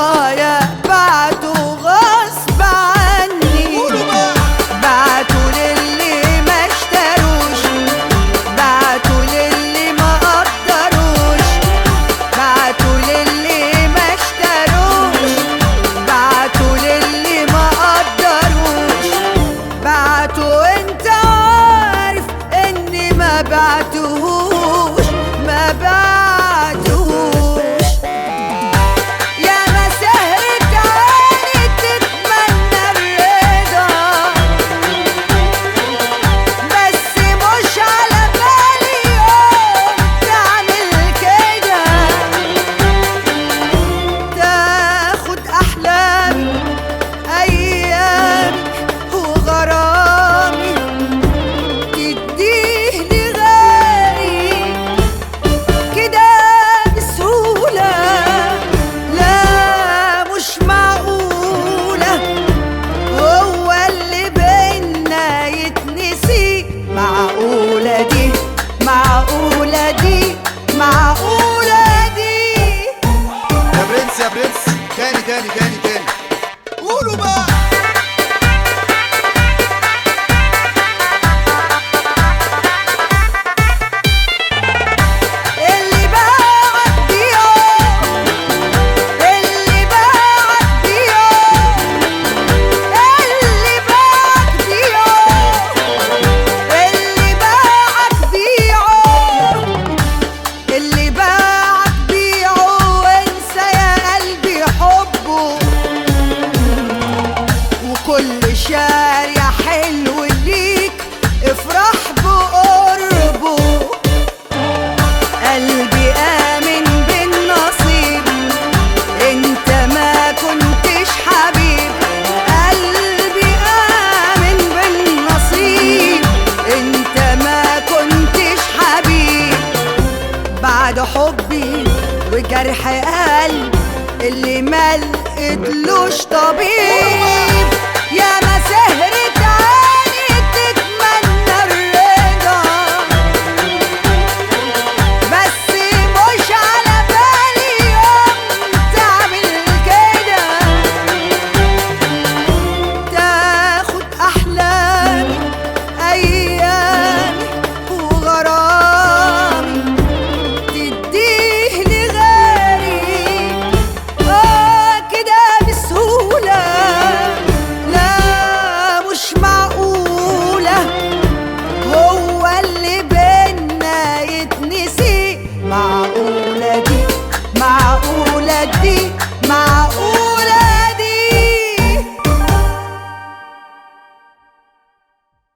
ورايا بعتوا غصب عني، بعتوا للي ما اشتروش، بعتوا للي ما قدروش، بعتوا للي ما اشتروش، بعتوا للي ما قدروش، بعتوا. انت عارف اني ما بعتهوش، ما بعتهوش. يا ما سهرت عيني تتمنى الرضا، بس مش على بالي يوم تعمل كده، تاخد احلامي ايامي وغرامي تديه لغيري كده بسهولة. لا مش معقولة هو اللي بينا يتنسي. معقولة دي، معقولة دي، معقولة دي. يا برنس يا برنس، تاني تاني تاني تاني، قولوا بقى. اللي باعك بيوم، اللي باعك بيوم، اللي باعك بيوم، اللي باعك بيوم، اللي باعك بيعه وانسى يا قلبي حبه، وكل شارع حلو ليك افرح بقربه. قلبي آمن بالنصيب، انت ما كنتش حبيب. قلبي آمن بالنصيب، انت ما كنتش حبيب. بعد حبي وجرح قلبي اللي ما لقيتلوش طبيب.